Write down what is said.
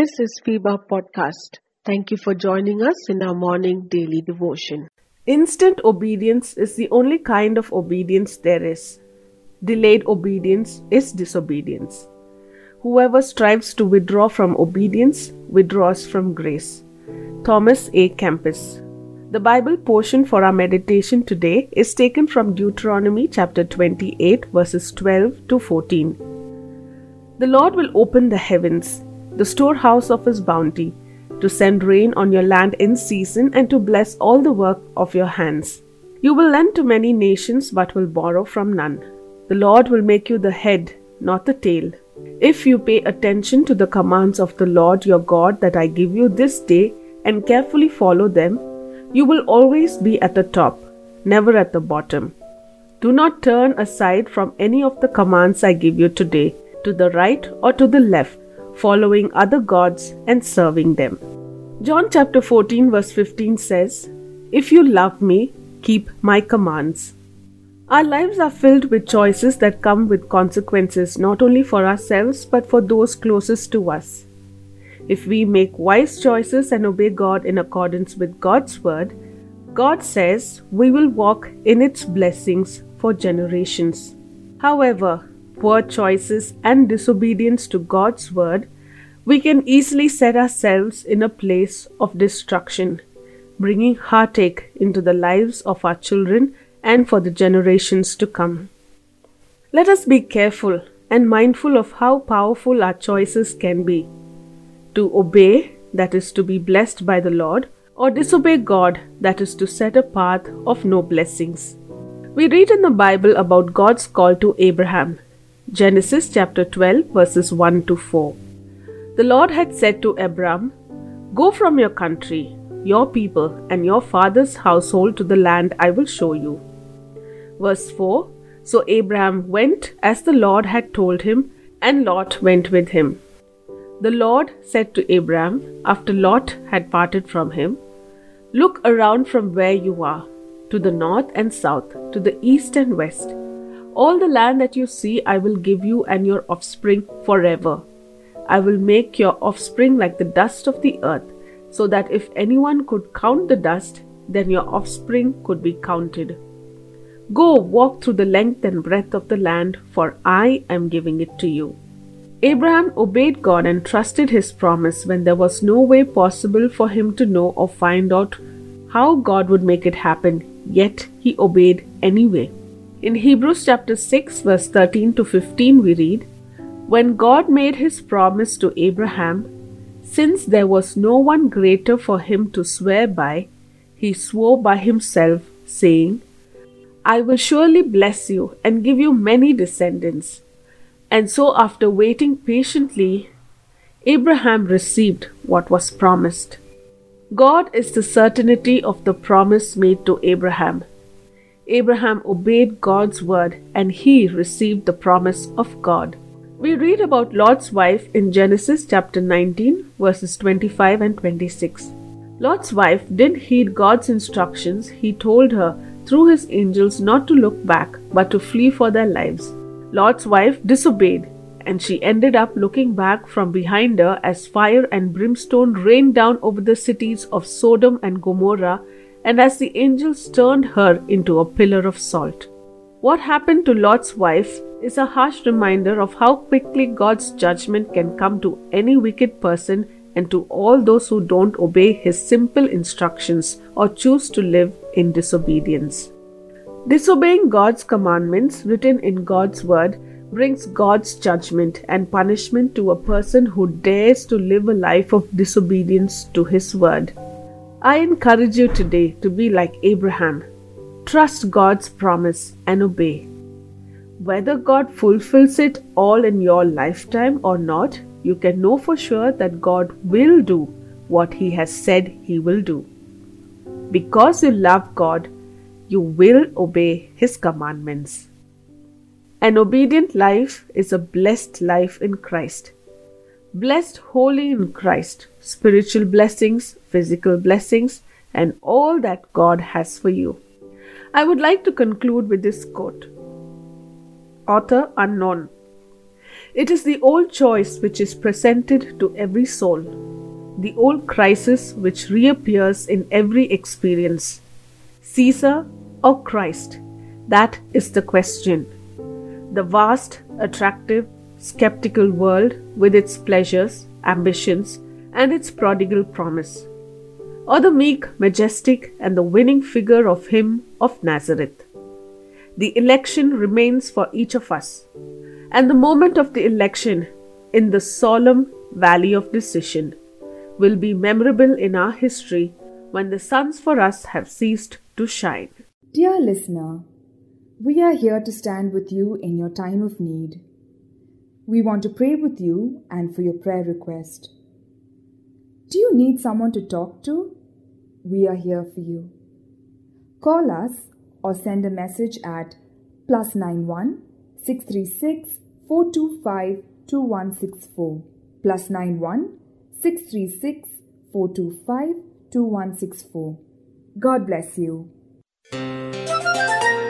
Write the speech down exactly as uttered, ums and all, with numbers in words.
This is FIBA Podcast. Thank you for joining us in our morning daily devotion. Instant obedience is the only kind of obedience there is. Delayed obedience is disobedience. Whoever strives to withdraw from obedience withdraws from grace. Thomas A. Kempis. The Bible portion for our meditation today is taken from Deuteronomy chapter twenty-eight verses twelve to fourteen. The Lord will open the heavens, the storehouse of His bounty, to send rain on your land in season and to bless all the work of your hands. You will lend to many nations but will borrow from none. The Lord will make you the head, not the tail. If you pay attention to the commands of the Lord your God that I give you this day and carefully follow them, you will always be at the top, never at the bottom. Do not turn aside from any of the commands I give you today, to the right or to the left, following other gods and serving them. John chapter fourteen verse fifteen says, "If you love me, keep my commands." Our lives are filled with choices that come with consequences not only for ourselves but for those closest to us. If we make wise choices and obey God in accordance with God's word, God says we will walk in its blessings for generations. However, poor choices and disobedience to God's word, we can easily set ourselves in a place of destruction, bringing heartache into the lives of our children and for the generations to come. Let us be careful and mindful of how powerful our choices can be. To obey, that is to be blessed by the Lord, or disobey God, that is to set a path of no blessings. We read in the Bible about God's call to Abraham. Genesis chapter twelve verses one to four. The Lord had said to Abram, "Go from your country, your people, and your father's household to the land I will show you." Verse four. So Abraham went as the Lord had told him, and Lot went with him. The Lord said to Abraham, after Lot had parted from him, "Look around from where you are, to the north and south, to the east and west. All the land that you see I will give you and your offspring forever. I will make your offspring like the dust of the earth, so that if anyone could count the dust, then your offspring could be counted. Go walk through the length and breadth of the land, for I am giving it to you." Abraham obeyed God and trusted His promise when there was no way possible for him to know or find out how God would make it happen, yet he obeyed anyway. In Hebrews chapter six verse thirteen to fifteen we read, "When God made His promise to Abraham, since there was no one greater for him to swear by, He swore by Himself, saying, I will surely bless you and give you many descendants." And so after waiting patiently, Abraham received what was promised. God is the certainty of the promise made to Abraham. Abraham obeyed God's word and he received the promise of God. We read about Lot's wife in Genesis chapter nineteen verses twenty-five and twenty-six. Lot's wife didn't heed God's instructions. He told her through his angels not to look back but to flee for their lives. Lot's wife disobeyed, and she ended up looking back from behind her as fire and brimstone rained down over the cities of Sodom and Gomorrah, and as the angels turned her into a pillar of salt. What happened to Lot's wife is a harsh reminder of how quickly God's judgment can come to any wicked person and to all those who don't obey His simple instructions or choose to live in disobedience. Disobeying God's commandments written in God's word brings God's judgment and punishment to a person who dares to live a life of disobedience to His word. I encourage you today to be like Abraham. Trust God's promise and obey. Whether God fulfills it all in your lifetime or not, you can know for sure that God will do what He has said He will do. Because you love God, you will obey His commandments. An obedient life is a blessed life in Christ. Blessed wholly in Christ, spiritual blessings, physical blessings, and all that God has for you. I would like to conclude with this quote. Author unknown. It is the old choice which is presented to every soul, the old crisis which reappears in every experience. Caesar or Christ? That is the question. The vast, attractive, skeptical world with its pleasures, ambitions, and its prodigal promise, or the meek, majestic, and the winning figure of Him of Nazareth. The election remains for each of us, and the moment of the election, in the solemn valley of decision, will be memorable in our history when the suns for us have ceased to shine. Dear listener, we are here to stand with you in your time of need. We want to pray with you and for your prayer request. Do you need someone to talk to? We are here for you. Call us or send a message at plus nine one six three six four two five two one six four plus nine one six three six four two five two one six four. God bless you.